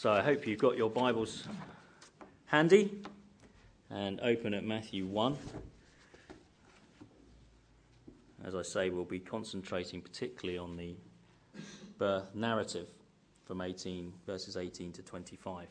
So I hope you've got your Bibles handy and open at Matthew 1. As I say, we'll be concentrating particularly on the birth narrative from verses 18 to 25.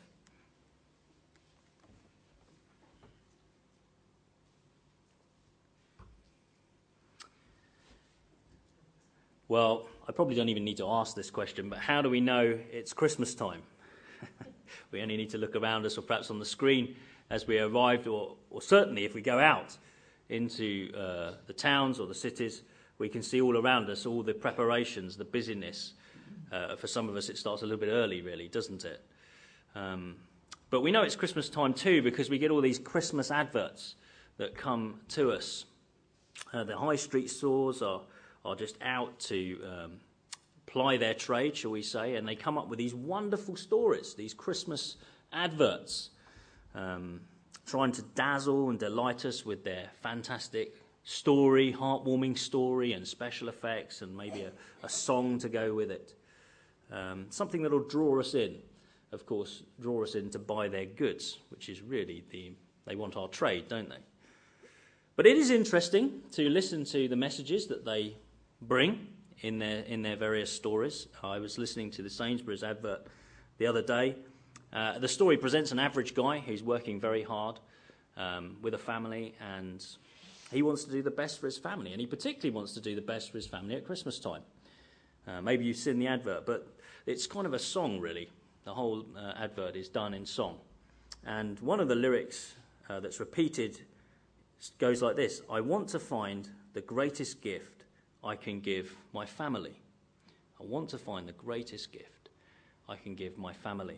Well, I probably don't even need to ask this question, but how do we know it's Christmas time? We only need to look around us or perhaps on the screen as we arrived, or certainly if we go out into the towns or the cities, we can see all around us all the preparations, the busyness. For some of us it starts a little bit early, really, doesn't it? But we know it's Christmas time too because we get all these Christmas adverts that come to us. The high street stores are just out to ply their trade, shall we say, and they come up with these wonderful stories, these Christmas adverts, trying to dazzle and delight us with their fantastic story, heartwarming story and special effects and maybe a song to go with it. Something that will draw us in, of course, draw us in to buy their goods, which is really they want our trade, don't they? But it is interesting to listen to the messages that they bring in their various stories. I was listening to the Sainsbury's advert the other day. The story presents an average guy who's working very hard with a family, and he wants to do the best for his family, and he particularly wants to do the best for his family at Christmas time. Maybe you've seen the advert, but it's kind of a song, really. The whole advert is done in song. And one of the lyrics that's repeated goes like this: I want to find the greatest gift I can give my family. I want to find the greatest gift I can give my family.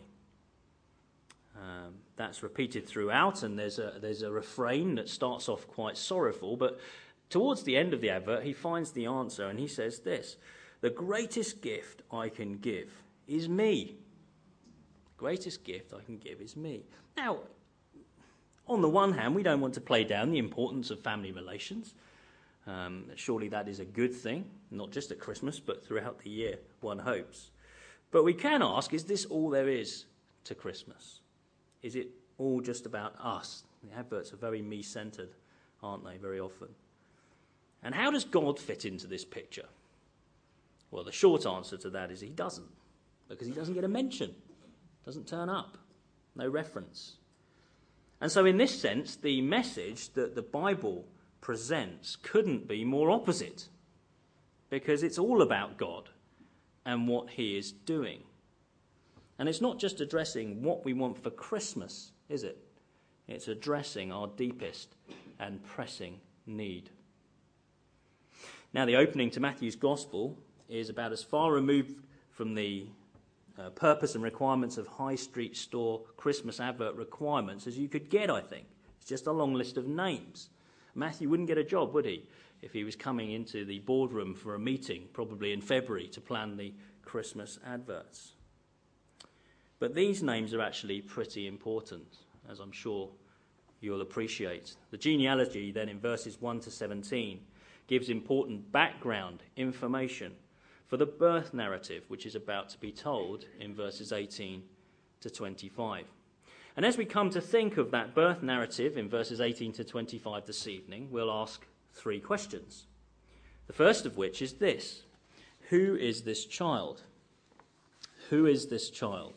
That's repeated throughout, and there's a refrain that starts off quite sorrowful, but towards the end of the advert he finds the answer, and he says this: the greatest gift I can give is me. Greatest gift I can give is me. Now, on the one hand, we don't want to play down the importance of family relations. Surely that is a good thing, not just at Christmas, but throughout the year, one hopes. But we can ask, is this all there is to Christmas? Is it all just about us? The adverts are very me-centred, aren't they, very often? And how does God fit into this picture? Well, the short answer to that is he doesn't, because he doesn't get a mention, doesn't turn up, no reference. And so in this sense, the message that the Bible presents couldn't be more opposite, because it's all about God and what he is doing. And it's not just addressing what we want for Christmas, is it? It's addressing our deepest and pressing need. Now, the opening to Matthew's Gospel is about as far removed from the purpose and requirements of high street store Christmas advert requirements as you could get, I think. It's just a long list of names. Matthew wouldn't get a job, would he, if he was coming into the boardroom for a meeting, probably in February, to plan the Christmas adverts. But these names are actually pretty important, as I'm sure you'll appreciate. The genealogy then in verses 1 to 17 gives important background information for the birth narrative, which is about to be told in verses 18 to 25. And as we come to think of that birth narrative in verses 18 to 25 this evening, we'll ask three questions. The first of which is this: who is this child? Who is this child?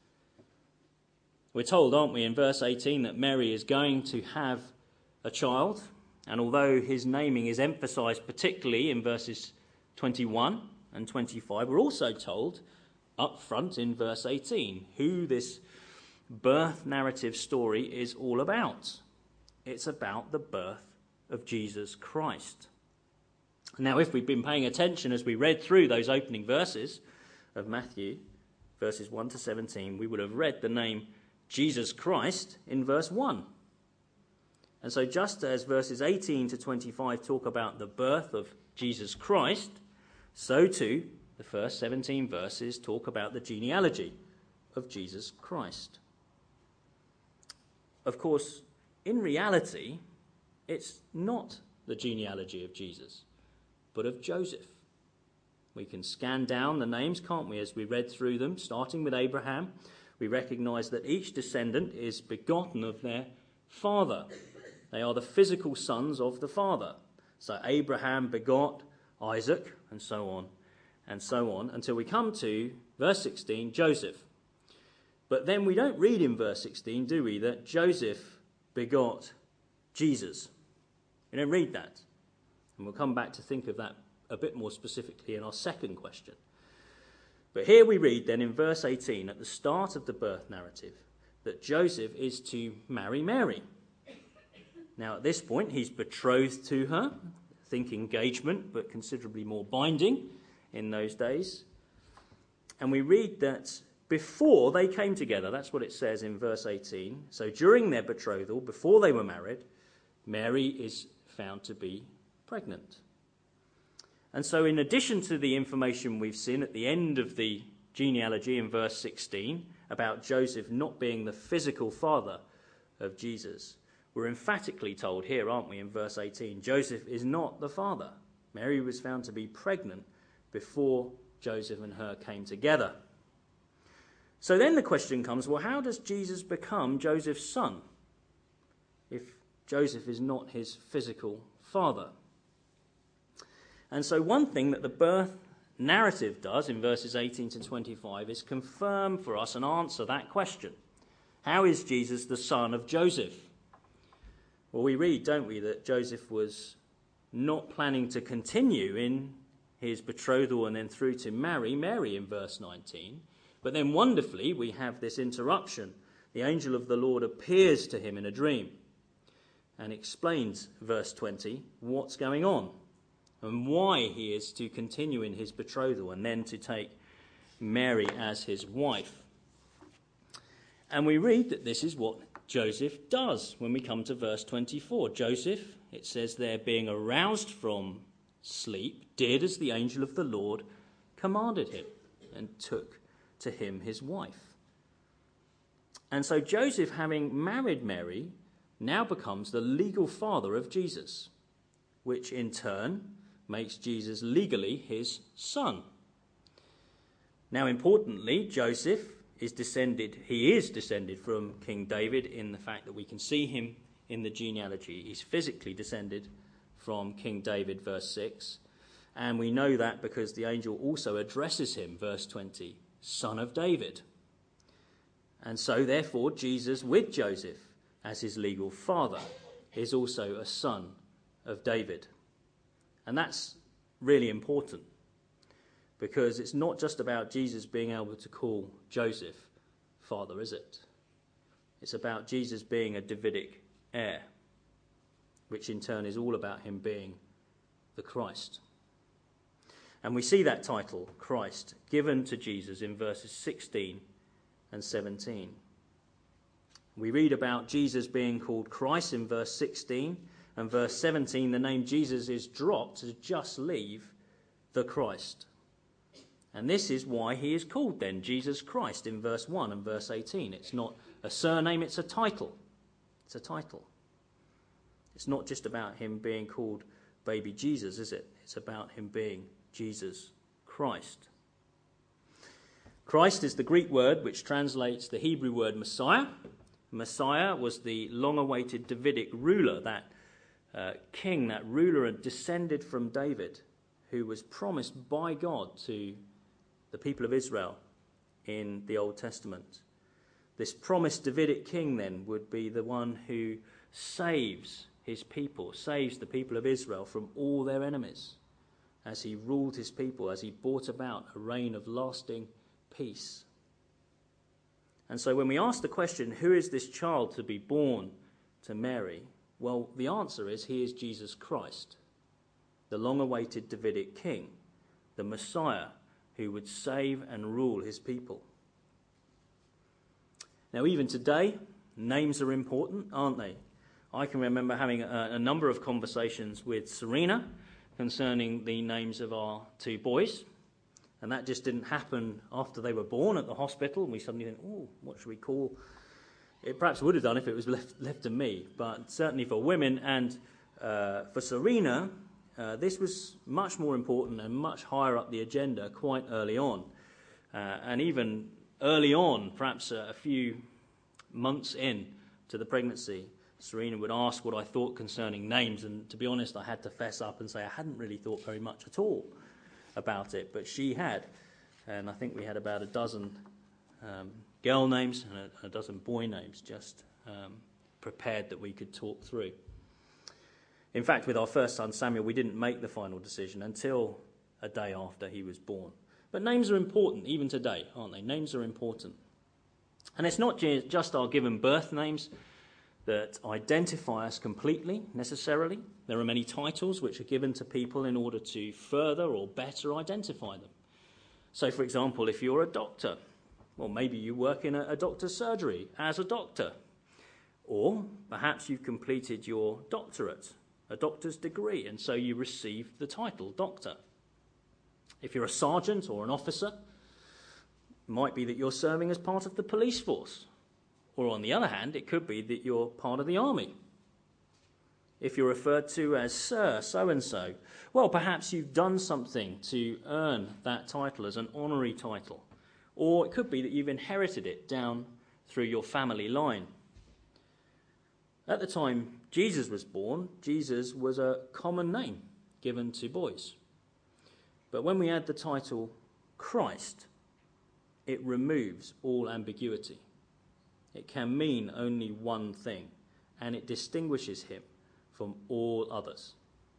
We're told, aren't we, in verse 18 that Mary is going to have a child, and although his naming is emphasised particularly in verses 21 and 25, we're also told up front in verse 18 who this birth narrative story is all about. It's about the birth of Jesus Christ. Now, if we've been paying attention as we read through those opening verses of Matthew, verses 1 to 17, we would have read the name Jesus Christ in verse 1. And so just as verses 18 to 25 talk about the birth of Jesus Christ, so too the first 17 verses talk about the genealogy of Jesus Christ. Of course, in reality, it's not the genealogy of Jesus, but of Joseph. We can scan down the names, can't we, as we read through them, starting with Abraham. we recognize that each descendant is begotten of their father. They are the physical sons of the father. So Abraham begot Isaac, and so on, until we come to verse 16, Joseph. But then we don't read in verse 16, do we, that Joseph begot Jesus. We don't read that. And we'll come back to think of that a bit more specifically in our second question. But here we read then in verse 18, at the start of the birth narrative, that Joseph is to marry Mary. Now at this point he's betrothed to her. Think engagement, but considerably more binding in those days. And we read that before they came together, that's what it says in verse 18. So during their betrothal, before they were married, Mary is found to be pregnant. And so in addition to the information we've seen at the end of the genealogy in verse 16 about Joseph not being the physical father of Jesus, we're emphatically told here, aren't we, in verse 18, Joseph is not the father. Mary was found to be pregnant before Joseph and her came together. So then the question comes, well, how does Jesus become Joseph's son if Joseph is not his physical father? And so one thing that the birth narrative does in verses 18 to 25 is confirm for us and answer that question. How is Jesus the son of Joseph? Well, we read, don't we, that Joseph was not planning to continue in his betrothal and then through to marry Mary in verse 19. But then wonderfully, we have this interruption. The angel of the Lord appears to him in a dream and explains, verse 20, what's going on and why he is to continue in his betrothal and then to take Mary as his wife. And we read that this is what Joseph does when we come to verse 24. Joseph, it says there, being aroused from sleep, did as the angel of the Lord commanded him and took to him his wife. And so Joseph, having married Mary, now becomes the legal father of Jesus, which in turn makes Jesus legally his son. Now, importantly, Joseph is descended from King David in the fact that we can see him in the genealogy. He's physically descended from King David, verse 6. And we know that because the angel also addresses him, verse 20, son of David. And so, therefore, Jesus with Joseph as his legal father is also a son of David. And that's really important, because it's not just about Jesus being able to call Joseph father, is it? It's about Jesus being a Davidic heir, which in turn is all about him being the Christ. And we see that title, Christ, given to Jesus in verses 16 and 17. We read about Jesus being called Christ in verse 16, and verse 17, the name Jesus is dropped to just leave the Christ. And this is why he is called then Jesus Christ in verse 1 and verse 18. It's not a surname, it's a title. It's a title. It's not just about him being called baby Jesus, is it? It's about him being Jesus Christ. Christ is the Greek word which translates the Hebrew word Messiah. Messiah was the long-awaited Davidic ruler, that king, that ruler had descended from David, who was promised by God to the people of Israel in the Old Testament. This promised Davidic king then would be the one who saves his people, saves the people of Israel from all their enemies, as he ruled his people, as he brought about a reign of lasting peace. And so when we ask the question, who is this child to be born to Mary? Well, the answer is he is Jesus Christ, the long-awaited Davidic king, the Messiah who would save and rule his people. Now, even today, names are important, aren't they? I can remember having a number of conversations with Serena concerning the names of our two boys. And that just didn't happen after they were born at the hospital. And we suddenly think, oh, what should we call? It perhaps would have done if it was left to me. But certainly for women and for Serena, this was much more important and much higher up the agenda quite early on. And even early on, perhaps a few months in to the pregnancy, Serena would ask what I thought concerning names, and to be honest, I had to fess up and say I hadn't really thought very much at all about it, but she had, and I think we had about a dozen girl names and a dozen boy names just prepared that we could talk through. In fact, with our first son, Samuel, we didn't make the final decision until a day after he was born. But names are important, even today, aren't they? Names are important. And it's not just our given birth names that identify us completely, necessarily. There are many titles which are given to people in order to further or better identify them. So, for example, if you're a doctor, well, maybe you work in a doctor's surgery as a doctor. Or perhaps you've completed your doctorate, a doctor's degree, and so you receive the title doctor. If you're a sergeant or an officer, it might be that you're serving as part of the police force. Or on the other hand, it could be that you're part of the army. If you're referred to as Sir so-and-so, well, perhaps you've done something to earn that title as an honorary title. Or it could be that you've inherited it down through your family line. At the time Jesus was born, Jesus was a common name given to boys. But when we add the title Christ, it removes all ambiguity. It can mean only one thing, and it distinguishes him from all others.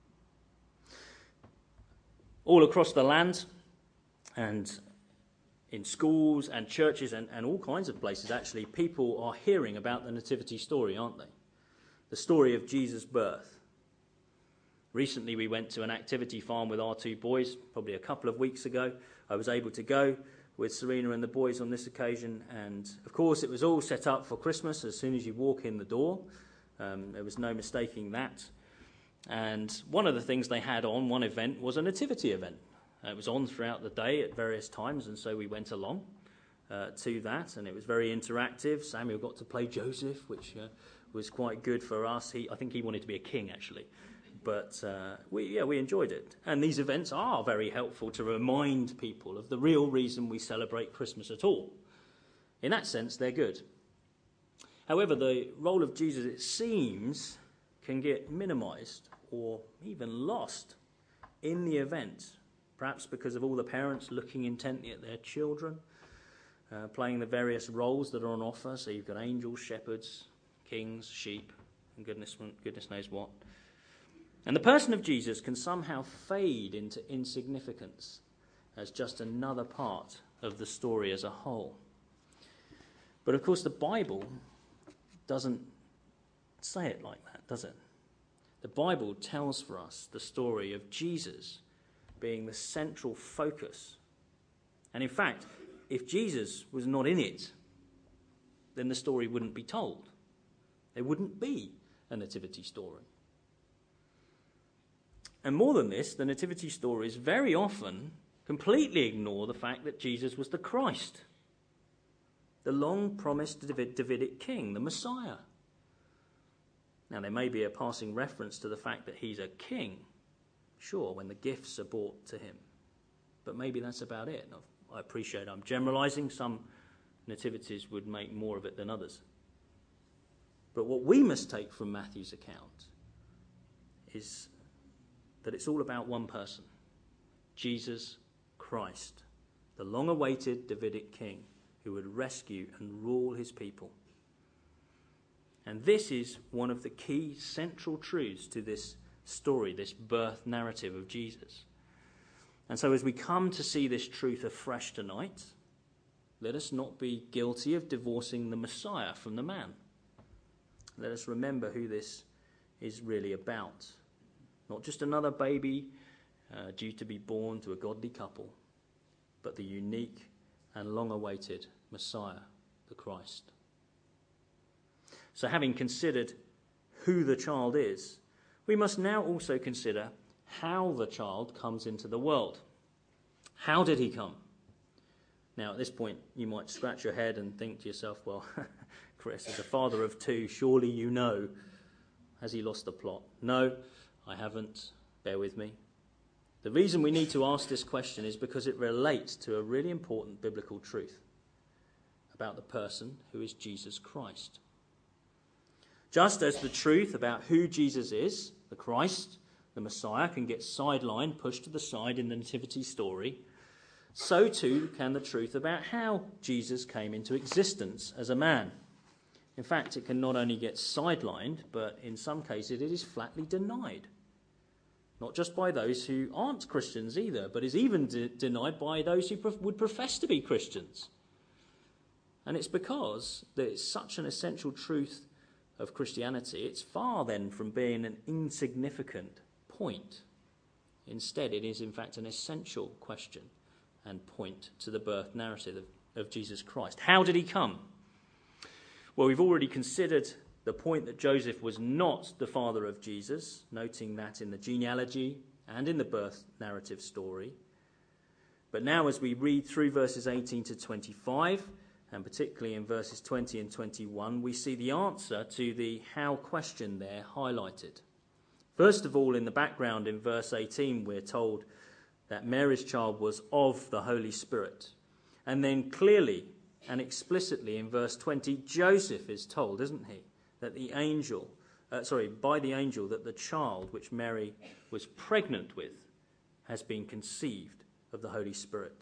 All across the land, and in schools and churches and all kinds of places, actually, people are hearing about the nativity story, aren't they? The story of Jesus' birth. Recently, we went to an activity farm with our two boys, probably a couple of weeks ago. I was able to go with Serena and the boys on this occasion, and of course it was all set up for Christmas as soon as you walk in the door. There was no mistaking that. And one of the things they had on one event was a nativity event. It was on throughout the day at various times, and so we went along to that, and it was very interactive. Samuel got to play Joseph, which was quite good for us. I think he wanted to be a king, actually. But we enjoyed it. And these events are very helpful to remind people of the real reason we celebrate Christmas at all. In that sense, they're good. However, the role of Jesus, it seems, can get minimised or even lost in the event, perhaps because of all the parents looking intently at their children, playing the various roles that are on offer. So you've got angels, shepherds, kings, sheep, and goodness knows what. And the person of Jesus can somehow fade into insignificance as just another part of the story as a whole. But of course the Bible doesn't say it like that, does it? The Bible tells for us the story of Jesus being the central focus. And in fact, if Jesus was not in it, then the story wouldn't be told. There wouldn't be a nativity story. And more than this, the nativity stories very often completely ignore the fact that Jesus was the Christ, the long-promised Davidic king, the Messiah. Now, there may be a passing reference to the fact that he's a king, sure, when the gifts are brought to him. But maybe that's about it. I appreciate I'm generalising. Some nativities would make more of it than others. But what we must take from Matthew's account is that it's all about one person, Jesus Christ, the long-awaited Davidic king who would rescue and rule his people. And this is one of the key central truths to this story, this birth narrative of Jesus. And so as we come to see this truth afresh tonight, let us not be guilty of divorcing the Messiah from the man. Let us remember who this is really about. Not just another baby due to be born to a godly couple, but the unique and long-awaited Messiah, the Christ. So having considered who the child is, we must now also consider how the child comes into the world. How did he come? Now, at this point, you might scratch your head and think to yourself, well, Chris, as a father of two, surely you know. Has he lost the plot? No, I haven't. Bear with me. The reason we need to ask this question is because it relates to a really important biblical truth. about the person who is Jesus Christ. Just as the truth about who Jesus is, the Christ, the Messiah, can get sidelined, pushed to the side in the nativity story, so too can the truth about how Jesus came into existence as a man. In fact, it can not only get sidelined, but in some cases it is flatly denied. Not just by those who aren't Christians either, but is even denied by those who would profess to be Christians. And it's because that it's such an essential truth of Christianity, it's far then from being an insignificant point. Instead, it is in fact an essential question and point to the birth narrative of Jesus Christ. How did he come? Well, we've already considered the point that Joseph was not the father of Jesus, noting that in the genealogy and in the birth narrative story. But now as we read through verses 18 to 25, and particularly in verses 20 and 21, we see the answer to the how question there highlighted. First of all, in the background in verse 18, we're told that Mary's child was of the Holy Spirit. And then clearly and explicitly in verse 20, Joseph is told, isn't he, that by the angel, that the child which Mary was pregnant with has been conceived of the Holy Spirit.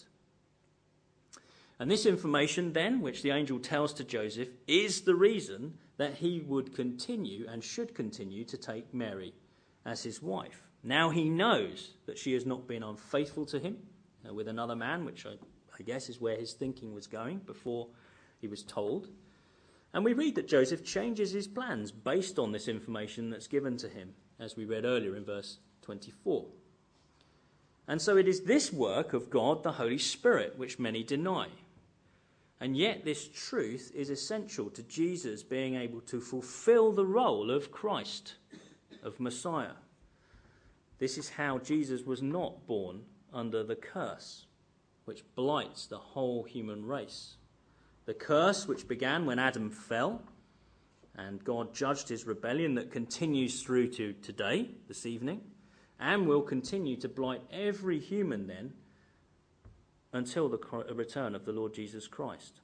And this information then, which the angel tells to Joseph, is the reason that he would continue and should continue to take Mary as his wife. Now he knows that she has not been unfaithful to him with another man, which I guess is where his thinking was going before he was told. And we read that Joseph changes his plans based on this information that's given to him, as we read earlier in verse 24. And so it is this work of God, the Holy Spirit, which many deny. And yet this truth is essential to Jesus being able to fulfill the role of Christ, of Messiah. This is how Jesus was not born under the curse, which blights the whole human race. The curse which began when Adam fell, and God judged his rebellion, that continues through to today, this evening, and will continue to blight every human then until the return of the Lord Jesus Christ.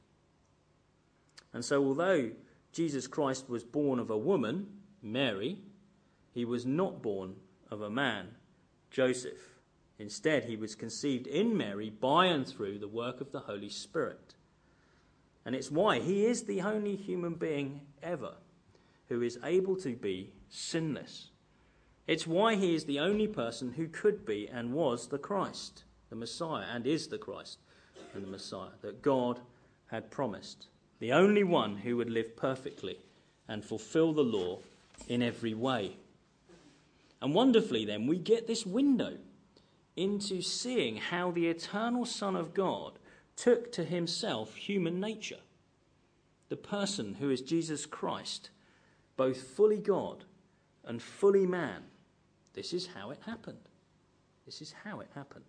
And so although Jesus Christ was born of a woman, Mary, he was not born of a man, Joseph. Instead, he was conceived in Mary by and through the work of the Holy Spirit. And it's why he is the only human being ever who is able to be sinless. It's why he is the only person who could be and was the Christ, the Messiah, and is the Christ and the Messiah that God had promised. The only one who would live perfectly and fulfill the law in every way. And wonderfully then, we get this window into seeing how the eternal Son of God took to himself human nature. The person who is Jesus Christ, both fully God and fully man. This is how it happened. This is how it happened.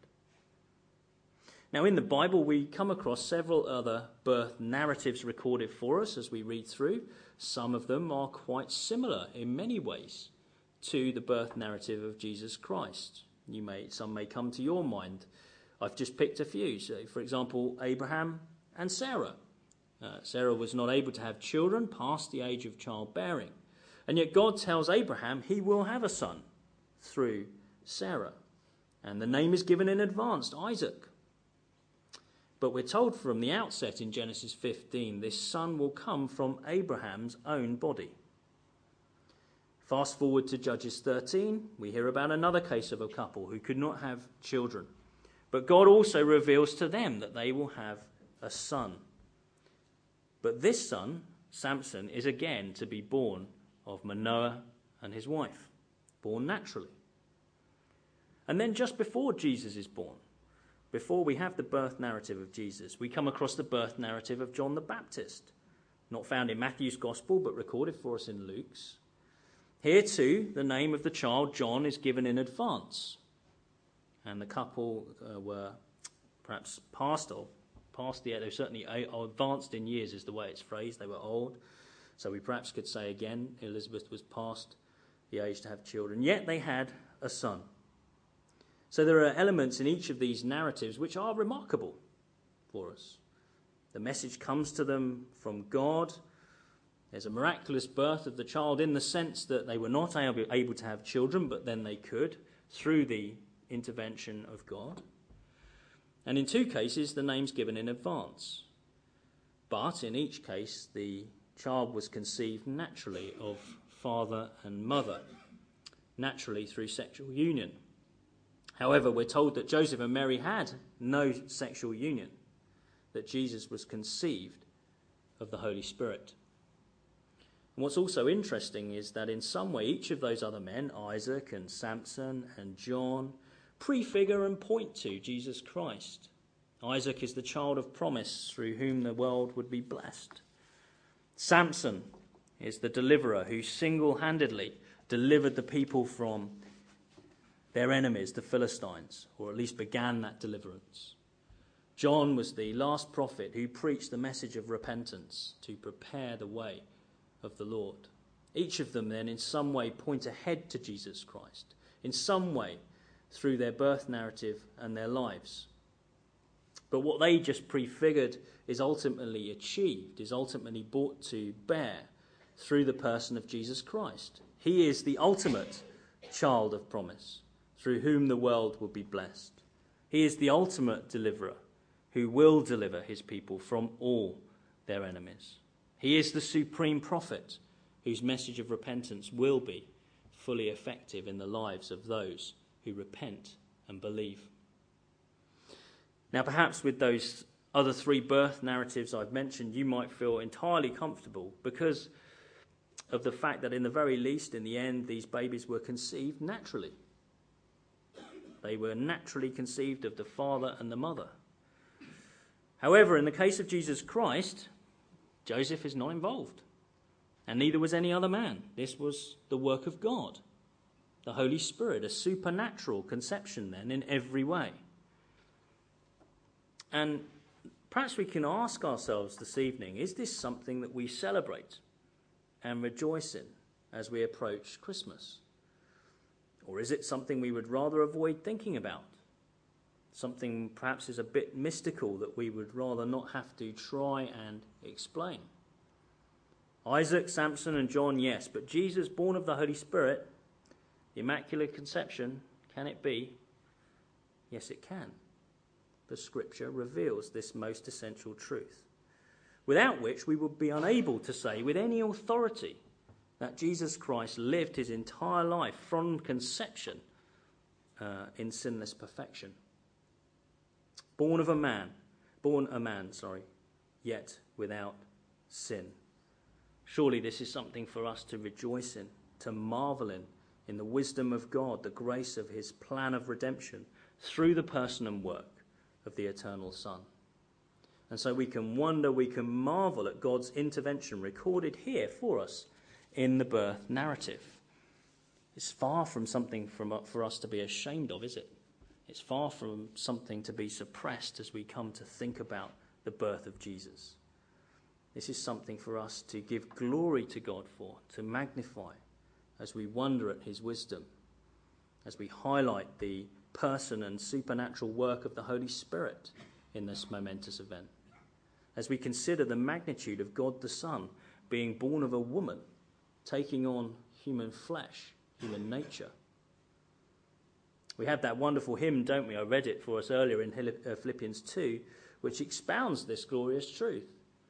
Now in the Bible we come across several other birth narratives recorded for us as we read through. Some of them are quite similar in many ways to the birth narrative of Jesus Christ. Some may come to your mind. I've just picked a few. So, for example, Abraham and Sarah. Sarah was not able to have children past the age of childbearing. And yet God tells Abraham he will have a son through Sarah. And the name is given in advance, Isaac. But we're told from the outset in Genesis 15, this son will come from Abraham's own body. Fast forward to Judges 13, we hear about another case of a couple who could not have children. But God also reveals to them that they will have a son. But this son, Samson, is again to be born of Manoah and his wife, born naturally. And then just before Jesus is born, before we have the birth narrative of Jesus, we come across the birth narrative of John the Baptist, not found in Matthew's Gospel, but recorded for us in Luke's. Here too, the name of the child, John, is given in advance. And the couple were perhaps they were certainly advanced in years is the way it's phrased. They were old. So we perhaps could say again, Elizabeth was past the age to have children. Yet they had a son. So there are elements in each of these narratives which are remarkable for us. The message comes to them from God. There's a miraculous birth of the child in the sense that they were not able to have children, but then they could through the intervention of God. And in 2 cases, the name's given in advance. But in each case, the child was conceived naturally of father and mother, naturally through sexual union. However, we're told that Joseph and Mary had no sexual union, that Jesus was conceived of the Holy Spirit. And what's also interesting is that in some way each of those other men, Isaac and Samson and John, prefigure and point to Jesus Christ. Isaac is the child of promise through whom the world would be blessed. Samson is the deliverer who single-handedly delivered the people from their enemies, the Philistines, or at least began that deliverance. John was the last prophet who preached the message of repentance to prepare the way of the Lord. Each of them then in some way point ahead to Jesus Christ, in some way through their birth narrative and their lives. But what they just prefigured is ultimately achieved, is ultimately brought to bear through the person of Jesus Christ. He is the ultimate child of promise, through whom the world will be blessed. He is the ultimate deliverer, who will deliver his people from all their enemies. He is the supreme prophet, whose message of repentance will be fully effective in the lives of those who repent and believe. Now, perhaps with those other 3 birth narratives I've mentioned, you might feel entirely comfortable because of the fact that in the very least, in the end, these babies were conceived naturally. They were naturally conceived of the father and the mother. However, in the case of Jesus Christ, Joseph is not involved, and neither was any other man. This was the work of God, the Holy Spirit, a supernatural conception then in every way. And perhaps we can ask ourselves this evening, is this something that we celebrate and rejoice in as we approach Christmas? Or is it something we would rather avoid thinking about? Something perhaps is a bit mystical that we would rather not have to try and explain. Isaac, Samson and John, yes, but Jesus, born of the Holy Spirit, the Immaculate Conception, can it be? Yes, it can. The Scripture reveals this most essential truth, without which we would be unable to say with any authority that Jesus Christ lived his entire life from conception in sinless perfection. Born a man, yet without sin. Surely this is something for us to rejoice in, to marvel in the wisdom of God, the grace of his plan of redemption through the person and work of the eternal Son. And so we can wonder, we can marvel at God's intervention recorded here for us in the birth narrative. It's far from something for us to be ashamed of, is it? It's far from something to be suppressed as we come to think about the birth of Jesus. This is something for us to give glory to God for, to magnify as we wonder at his wisdom, as we highlight the person and supernatural work of the Holy Spirit in this momentous event, as we consider the magnitude of God the Son being born of a woman, taking on human flesh, human nature. We have that wonderful hymn, don't we? I read it for us earlier in Philippians 2, which expounds this glorious truth.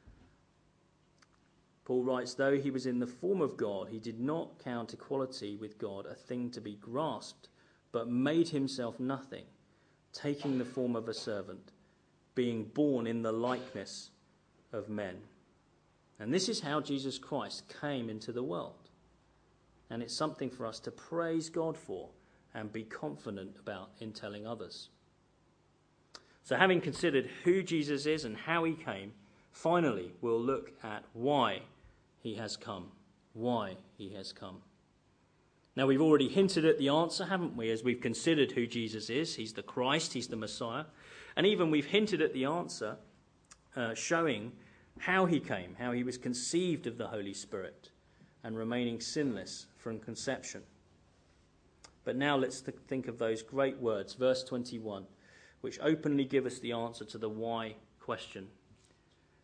Paul writes, though he was in the form of God, he did not count equality with God a thing to be grasped, but made himself nothing, taking the form of a servant, being born in the likeness of men. And this is how Jesus Christ came into the world. And it's something for us to praise God for and be confident about in telling others. So having considered who Jesus is and how he came, finally we'll look at why he has come. Why he has come. Now we've already hinted at the answer, haven't we, as we've considered who Jesus is. He's the Christ, he's the Messiah. And even we've hinted at the answer, showing how he came, how he was conceived of the Holy Spirit and remaining sinless from conception. But now let's think of those great words, verse 21, which openly give us the answer to the why question.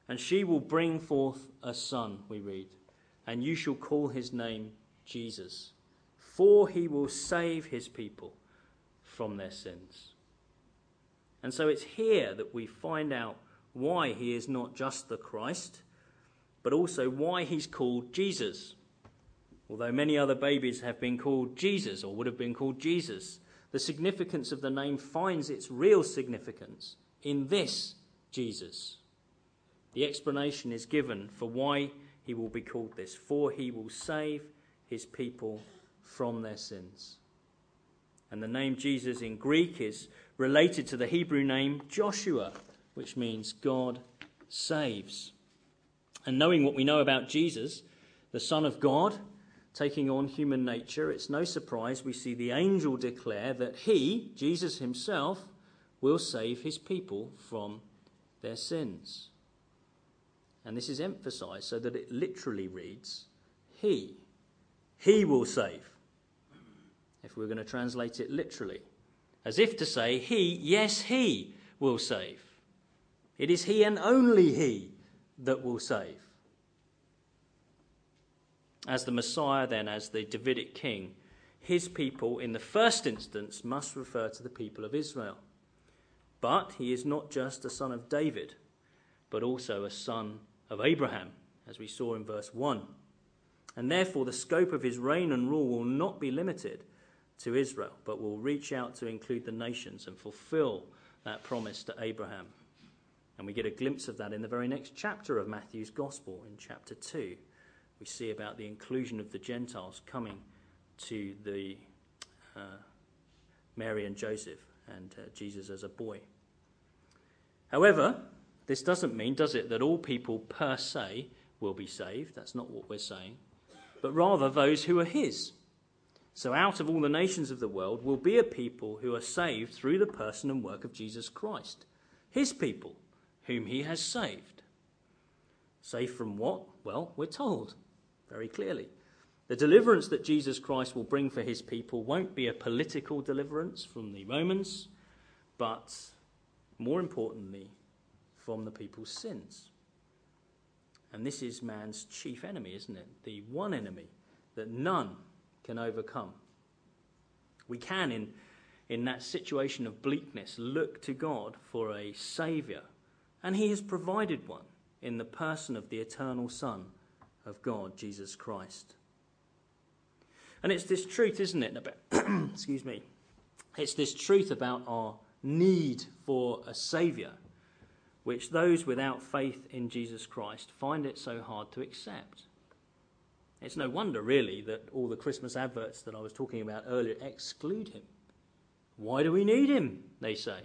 And she will bring forth a son, we read, and you shall call his name Jesus, for he will save his people from their sins. And so it's here that we find out why he is not just the Christ, but also why he's called Jesus. Although many other babies have been called Jesus or would have been called Jesus, the significance of the name finds its real significance in this Jesus. The explanation is given for why he will be called this, for he will save his people from their sins. And the name Jesus in Greek is related to the Hebrew name Joshua, which means God saves. And knowing what we know about Jesus, the Son of God, taking on human nature, it's no surprise we see the angel declare that he, Jesus himself, will save his people from their sins. And this is emphasized so that it literally reads, he will save. If we're going to translate it literally, as if to say, he will save. It is he and only he that will save. As the Messiah, then, as the Davidic king, his people in the first instance must refer to the people of Israel. But he is not just a son of David, but also a son of Abraham, as we saw in verse 1. And therefore the scope of his reign and rule will not be limited to Israel, but will reach out to include the nations and fulfill that promise to Abraham. And we get a glimpse of that in the very next chapter of Matthew's Gospel, in chapter 2. We see about the inclusion of the Gentiles coming to the Mary and Joseph and Jesus as a boy. However, this doesn't mean, does it, that all people per se will be saved? That's not what we're saying. But rather those who are his. So out of all the nations of the world will be a people who are saved through the person and work of Jesus Christ. His people, whom he has saved. Saved from what? Well, we're told very clearly. The deliverance that Jesus Christ will bring for his people won't be a political deliverance from the Romans, but more importantly, from the people's sins. And this is man's chief enemy, isn't it? The one enemy that none can overcome. We can, in that situation of bleakness, look to God for a saviour, and he has provided one in the person of the eternal Son of God, Jesus Christ. And it's this truth, isn't it, about excuse me. It's this truth about our need for a saviour, which those without faith in Jesus Christ find it so hard to accept. It's no wonder, really, that all the Christmas adverts that I was talking about earlier exclude him. Why do we need him, they say.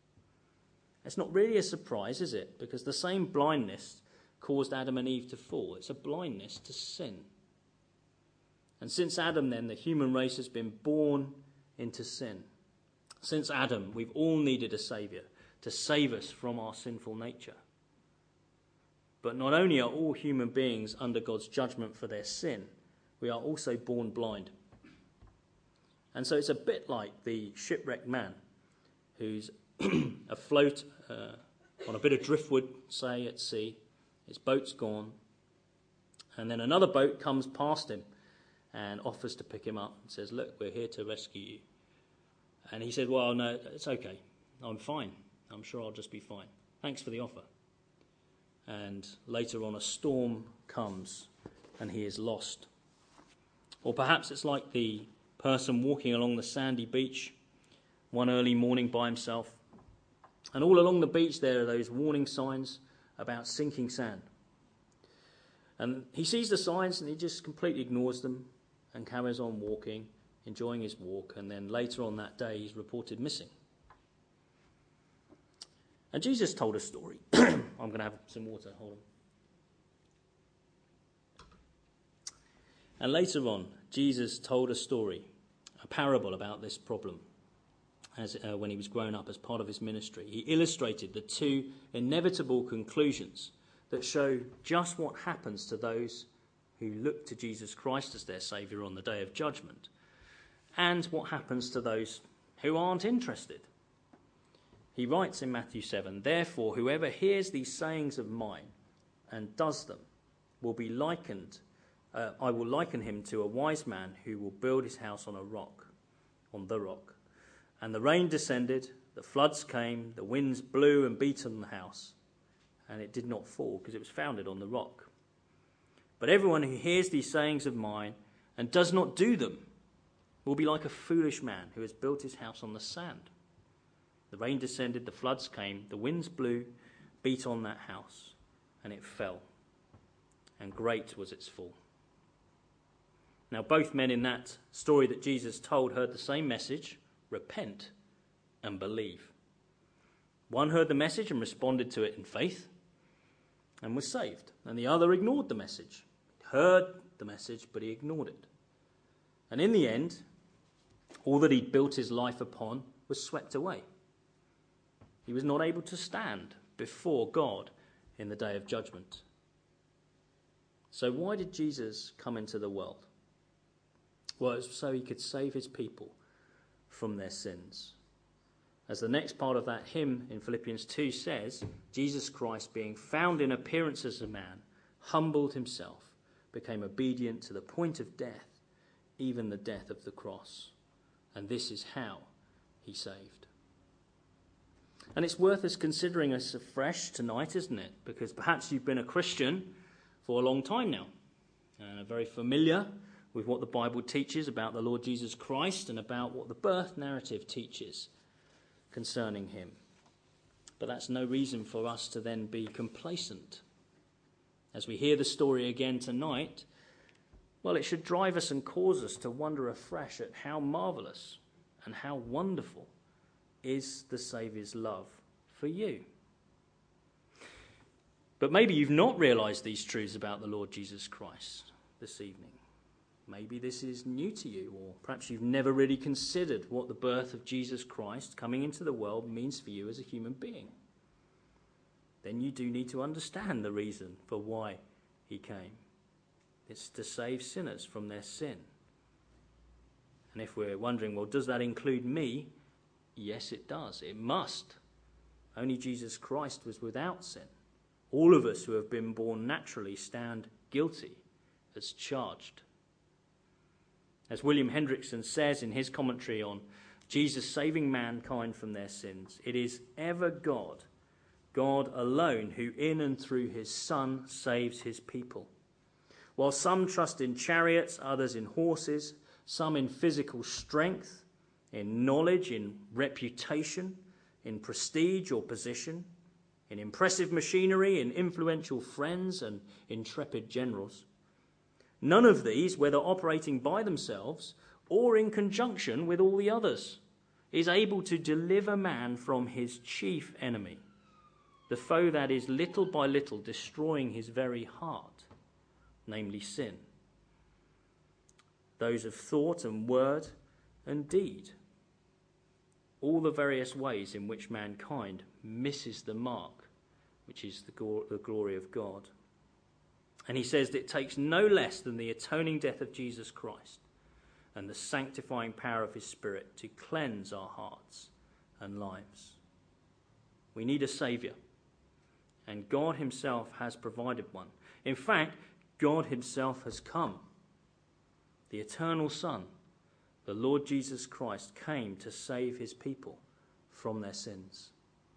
It's not really a surprise, is it? Because the same blindness caused Adam and Eve to fall. It's a blindness to sin. And since Adam, then, the human race has been born into sin. Since Adam, we've all needed a saviour to save us from our sinful nature. But not only are all human beings under God's judgment for their sin, we are also born blind. And so it's a bit like the shipwrecked man who's afloat on a bit of driftwood, say, at sea. His boat's gone. And then another boat comes past him and offers to pick him up and says, "Look, we're here to rescue you." And he said, "Well, no, it's okay. I'm fine. I'm sure I'll just be fine. Thanks for the offer." And later on, a storm comes and he is lost. Or perhaps it's like the person walking along the sandy beach one early morning by himself. And all along the beach there are those warning signs about sinking sand. And he sees the signs and he just completely ignores them and carries on walking, enjoying his walk. And then later on that day, he's reported missing. And Jesus told a story. I'm going to have some water, hold on. And later on, Jesus told a story, a parable about this problem when he was grown up as part of his ministry. He illustrated the two inevitable conclusions that show just what happens to those who look to Jesus Christ as their saviour on the day of judgment, and what happens to those who aren't interested. He writes in Matthew 7, "Therefore, whoever hears these sayings of mine and does them will be likened. I will liken him to a wise man who will build his house on a rock, on the rock. And the rain descended, the floods came, the winds blew and beat on the house, and it did not fall because it was founded on the rock. But everyone who hears these sayings of mine and does not do them will be like a foolish man who has built his house on the sand. The rain descended, the floods came, the winds blew, beat on that house, and it fell, and great was its fall. Now, both men in that story that Jesus told heard the same message: repent and believe. One heard the message and responded to it in faith and was saved, and the other ignored the message. He heard the message, but he ignored it. And in the end, all that he'd built his life upon was swept away. He was not able to stand before God in the day of judgment. So why did Jesus come into the world? Well, it was so he could save his people from their sins. As the next part of that hymn in Philippians 2 says, Jesus Christ, being found in appearance as a man, humbled himself, became obedient to the point of death, even the death of the cross. And this is how he saved. And it's worth us considering us afresh tonight, isn't it? Because perhaps you've been a Christian for a long time now and are very familiar with what the Bible teaches about the Lord Jesus Christ and about what the birth narrative teaches concerning him. But that's no reason for us to then be complacent. As we hear the story again tonight, well, it should drive us and cause us to wonder afresh at how marvellous and how wonderful is the Saviour's love for you. But maybe you've not realised these truths about the Lord Jesus Christ this evening. Maybe this is new to you, or perhaps you've never really considered what the birth of Jesus Christ coming into the world means for you as a human being. Then you do need to understand the reason for why he came. It's to save sinners from their sin. And if we're wondering, well, does that include me? Yes, it does. It must. Only Jesus Christ was without sin. All of us who have been born naturally stand guilty as charged. As William Hendrickson says in his commentary on Jesus saving mankind from their sins, it is ever God, God alone, who in and through his Son saves his people. While some trust in chariots, others in horses, some in physical strength, in knowledge, in reputation, in prestige or position, in impressive machinery, in influential friends and intrepid generals. None of these, whether operating by themselves or in conjunction with all the others, is able to deliver man from his chief enemy, the foe that is little by little destroying his very heart, namely sin. Those of thought and word and deed. All the various ways in which mankind misses the mark, which is the glory of God. And he says that it takes no less than the atoning death of Jesus Christ and the sanctifying power of his Spirit to cleanse our hearts and lives. We need a Saviour, and God himself has provided one. In fact, God himself has come. The eternal Son, the Lord Jesus Christ, came to save his people from their sins.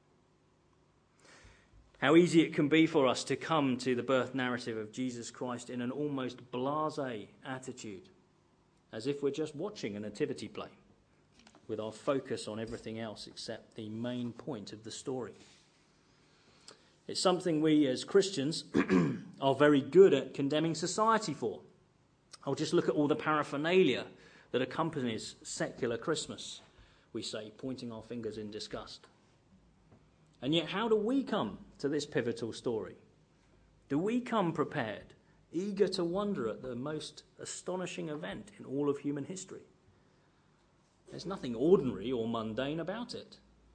How easy it can be for us to come to the birth narrative of Jesus Christ in an almost blasé attitude, as if we're just watching a nativity play, with our focus on everything else except the main point of the story. It's something we as Christians are very good at condemning society for. I'll just look at all the paraphernalia that accompanies secular Christmas, we say, pointing our fingers in disgust. And yet, how do we come to this pivotal story? Do we come prepared, eager to wonder at the most astonishing event in all of human history? There's nothing ordinary or mundane about it.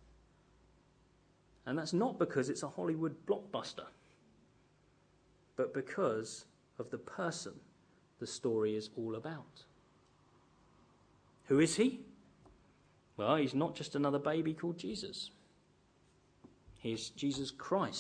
And that's not because it's a Hollywood blockbuster, but because of the person the story is all about. Who is he? Well, he's not just another baby called Jesus. He's Jesus Christ.